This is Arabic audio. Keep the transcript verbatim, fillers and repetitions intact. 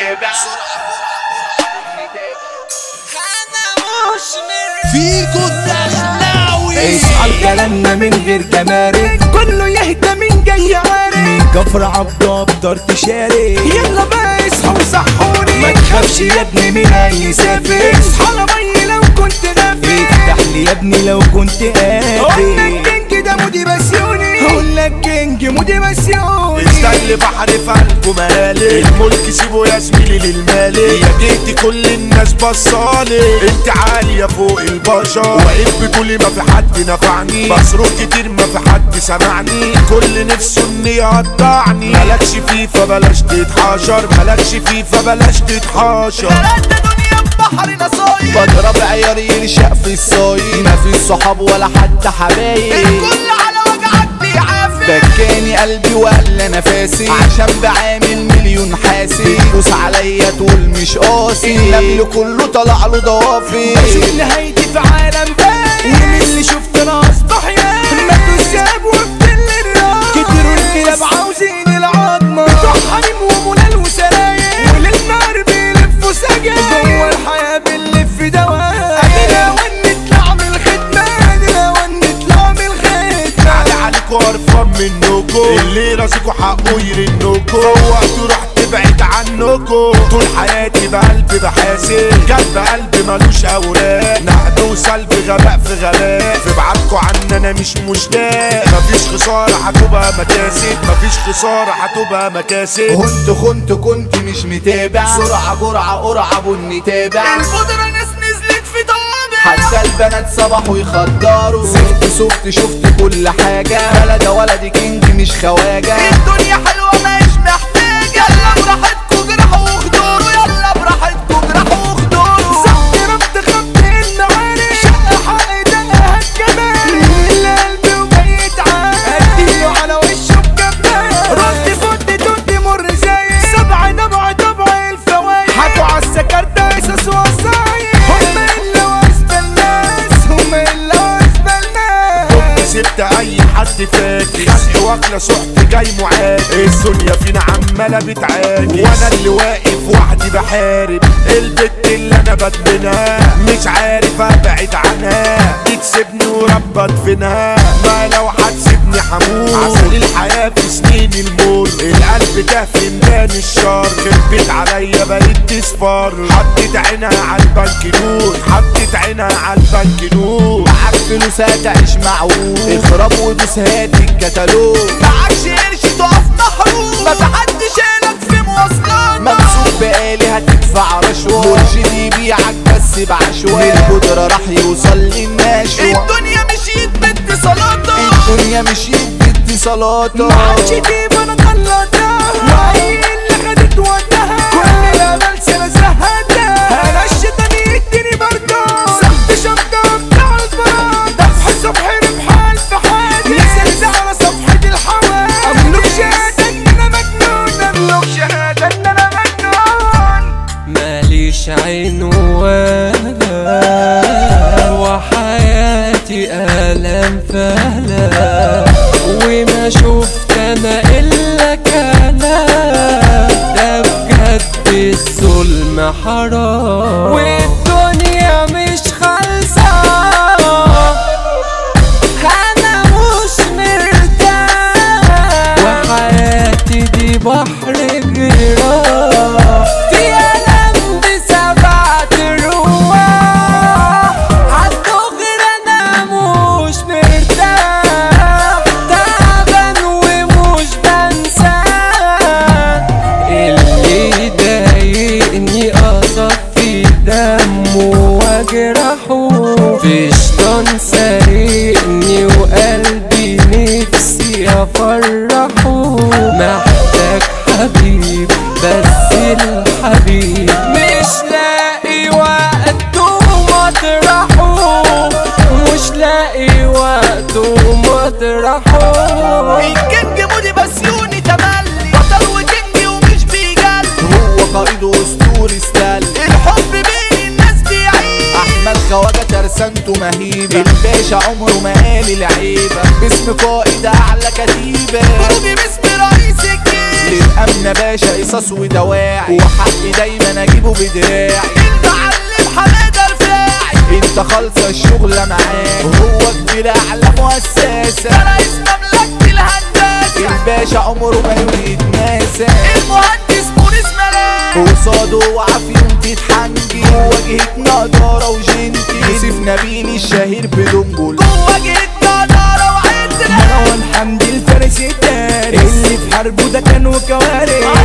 متابع. فيكو الدخلاوي اصحى كلامنا من غير جمارك، كله يهدى من جاي عارف، من كفر عبده ابدر تشارك. يلا بقى اصحى وصحوني، ما تخافش يا ابني من اي سافر. اصحى لمي لو كنت غافل، افتح لي يا ابني لو كنت قافل. قول لك كينج ده موتيفاسيوني، قول لك كينج موتيفاسيوني. استنى بحر في قلبه مالي، الملك سيبه يا زميلي للمالي. يا جيتي كل الناس بصالي، انت عالية فوق البشر، واقف بتقولي ما في حد نفعني. بصرخ كتير ما في حد سمعني، كل نفسه اني يقطعني. مالكش فيه فبلاش تتحاشر، مالكش فيه فبلاش تتحاشر. بحر نصايب بضرب عيار يرشق في الصايب، ما في صحاب ولا حتى حبايب، الكل على وجعك بيعافي. بكاني قلبي ولا نفاسي، عشان بعامل مليون حاسي. دوس عليا تقول مش قاسي، النمل كله طلع له ضوافي. بشوف نهايتي في عالم باين، ومن اللي شفت انا اصبح يا ماتوا الشاب وبتل الراس. كتروا الكلاب عاوزين العظمه، بتوع حريم ومولال وسراير، وللنار بيلفوا سجاير. جوه الحياه بنلف دواء، ادينا ونطلع من الخدمه، ادينا ونطلع من الخدمه. علي عليكوا قرفان منكوا، اللي راسكوا حقه يرنكوا. فوقتوا رحت تبعد عنكوا، طول حياتي بقلبي بحاسب، قلب قلبي ملوش اوراق. نقد وسلب غباء في غباء، في بعدكوا عني انا مش مشتاق. مفيش خسارة هتبقى مكاسب، مفيش خسارة هتبقى مكاسب. كنت كنت كنت مش متابع، سرعة جرعة قرعة بني تابع. البودرة ناس نزلت في طابع، حتى البنات صبحوا يخدروا. سفت سفت شفت كل حاجة، بلد ولد كينج مش خواجة. الدنيا حلوة مش محتاجة، يلا براحتكوا جرحوا وخدوروا، يلا براحتكوا جرحوا وخدوروا. سبت ربط خبط المعارف، شق حق دقها الجمال، اللي قلبي وميت عاد اديله على وشه بجبال. رد فد دود مر زي سبع نبع طبع الفوايد، حكوا عالسكر ده اساس وصايد. هم الا واسبى الناس، هم الا واسبى الناس. سبت اي حد فاكر، خلق واكله سحت جاي معاك. الدنيا فينا عماله بتعاني، وانا اللي واقف وحدي بحارب. البت اللي انا بدمنها، مش عارف ابعد عنها. بتسيبني وربط فينها، ما لو هتسيبني حموت. عسل الحياه في سنين المر، القلب ده في ميدان الشر. خربت عليا بقيت تصفر، حطيت عينها على البنك نور، حطيت عينها على البنك نور. معاك فلوس هتعيش معقول، اخرب ودوس هات الكتالوج. معاكش قرش تقف محروم، ما في حد شايلك في مواصلات. ممسوك بقالي هتدفع رشوة، مرشد يبيعك بس بعشوة. القدرة راح يوصل للنشوة، الدنيا مشيت باتصالاتها، الدنيا مشيت باتصالاتها. معادش تجيب انا طلعتها، وهي اللي خدت وقتها. كل الامل سنة زهقتها، انا الشيطان يديني برضه. سبت شنطة بتاع البراء، دفح صبحي ربحان في حالي. نزلت على صفحة الحوال، املك شهادة ان انا مجنون، املك شهادة ان انا مجنون. ماليش عين ولا، وحياتي ألم فهلا، وما شفت انا الا كلام. ده بجد الظلم حرام، والدنيا مش خالصة، انا مش مرتاح. وحياتي دي بحر جراح، في ألم بسبعة رواح. عالدغري انا مش مرتاح، تعبان ومش بنساه. اللي ضايقني اصفي دمه واجرحه، في شيطان سارقني وقلبي نفسي افرحه. محتاج حبيب بس الحبيب مش لاقي وقت ومطرحه، مش لاقي وقت ومطرحه. الكينج موتيفاسيوني تملي، بطل وكينج ومش بيجل، هو قائد اسطوري استل. الحب بين الناس بيعيش، احمد خواجه ترسانته مهيبه. الباشا عمره ما قال العيبه، باسم قائد اعلى كتيبه، ضربي باسم رئيس الجيش. للامن احنا باشا قصص ودواعي وحقي دايما اجيبه بدراعي. المعلم حماده رفاعي انت خالصه الشغله معاه هو كبير اعلى مؤسسه رئيس مملكه الهندسه الباشا عمره ما يتناسى. المهندس موريس ملاك قصاده وعافيهم تتحنجي واجهة نضاره وجنتي يوسف نبيل الشهير بدنجل واجهة نضاره وعندنا مروان حمدي الفارس التاري اللي في حربه ده كان وكوارث